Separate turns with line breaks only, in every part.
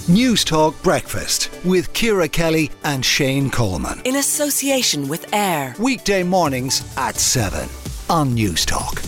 News Talk Breakfast with Ciara Kelly and Shane Coleman.
In association with AIR.
Weekday mornings at 7 on News Talk.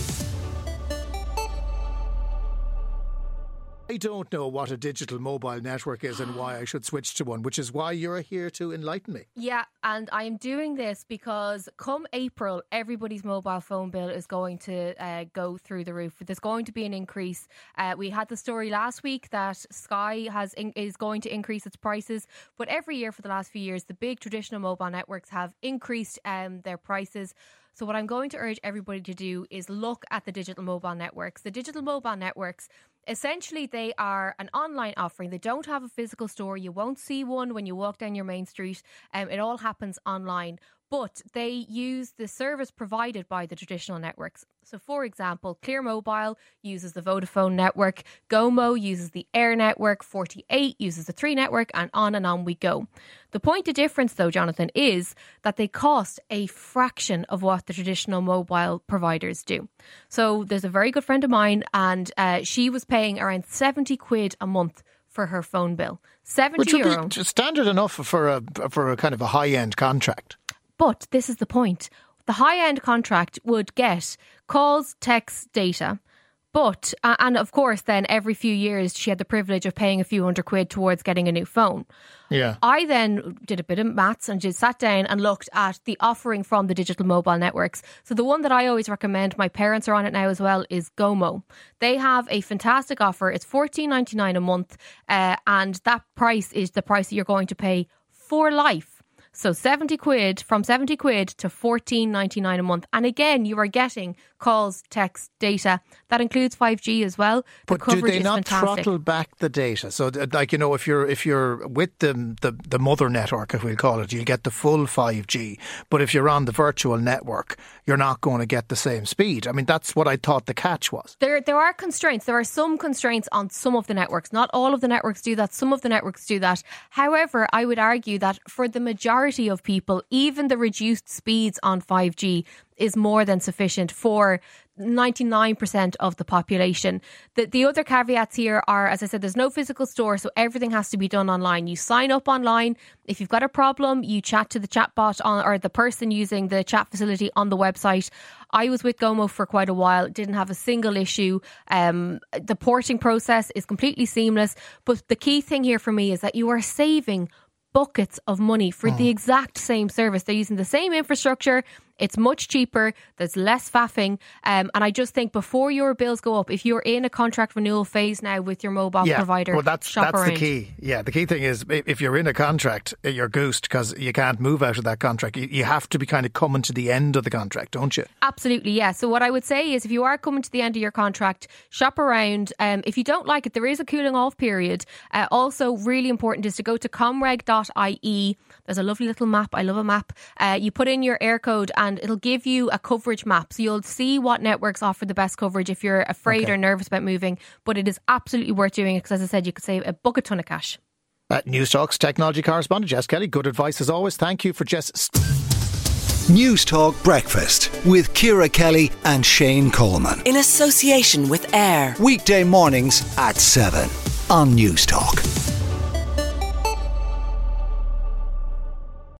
I don't know what a digital mobile network is and why I should switch to one, which is why you're here to enlighten me.
Yeah, and I am doing this because come April, everybody's mobile phone bill is going to go through the roof. There's going to be an increase. We had the story last week that Sky is going to increase its prices, but every year for the last few years, the big traditional mobile networks have increased their prices. So what I'm going to urge everybody to do is look at the digital mobile networks. The digital mobile networks, essentially, they are an online offering. They don't have a physical store. You won't see one when you walk down your main street. It all happens online. But they use the service provided by the traditional networks. So, for example, Clear Mobile uses the Vodafone network, Gomo uses the AIR network, 48 uses the 3 network, and on we go. The point of difference, though, Jonathan, is that they cost a fraction of what the traditional mobile providers do. So there's a very good friend of mine, and she was paying around 70 quid a month for her phone bill. 70
Which would
euro.
be standard enough for a kind of a high-end contract.
But this is the point. The high-end contract would get calls, texts, data. But, and of course, then every few years she had the privilege of paying a few hundred quid towards getting a new phone.
Yeah.
I then did a bit of maths and just sat down and looked at the offering from the digital mobile networks. So the one that I always recommend, my parents are on it now as well, is Gomo. They have a fantastic offer. It's $14.99 a month. And that price is the price that you're going to pay for life. So 70 quid to $14.99 a month. And again, you are getting calls, text, data. That includes 5G as well. The
but do they not
fantastic.
throttle back the data? So, like, you know, if you're with the mother network, if we call it, you'll get the full 5G. But if you're on the virtual network, you're not going to get the same speed. I mean, that's what I thought the catch was.
There are constraints. There are some constraints on some of the networks. Not all of the networks do that. Some of the networks do that. However, I would argue that for the majority of people, even the reduced speeds on 5G is more than sufficient for 99% of the population. The other caveats here are, as I said, there's no physical store, so everything has to be done online. You sign up online. If you've got a problem, you chat to the chatbot or the person using the chat facility on the website. I was with Gomo for quite a while, didn't have a single issue. The porting process is completely seamless. But the key thing here for me is that you are saving buckets of money for the exact same service. They're using the same infrastructure. It's much cheaper. There's less faffing. And I just think before your bills go up, if you're in a contract renewal phase now with your mobile provider,
well, that's
around.
the key. Yeah, the key thing is if you're in a contract, you're goosed because you can't move out of that contract. You have to be kind of coming to the end of the contract, don't you?
Absolutely, yeah. So what I would say is if you are coming to the end of your contract, shop around. If you don't like it, there is a cooling off period. Also, really important is to go to comreg.ie. There's a lovely little map. I love a map. You put in your AIR code and it'll give you a coverage map. So you'll see what networks offer the best coverage if you're afraid or nervous about moving. But it is absolutely worth doing it because, as I said, you could save a bucket ton of cash.
News Talk's technology correspondent Jess Kelly. Good advice as always. Thank you for Jess.
News Talk Breakfast with Ciara Kelly and Shane Coleman.
In association with AIR.
Weekday mornings at 7 on News Talk.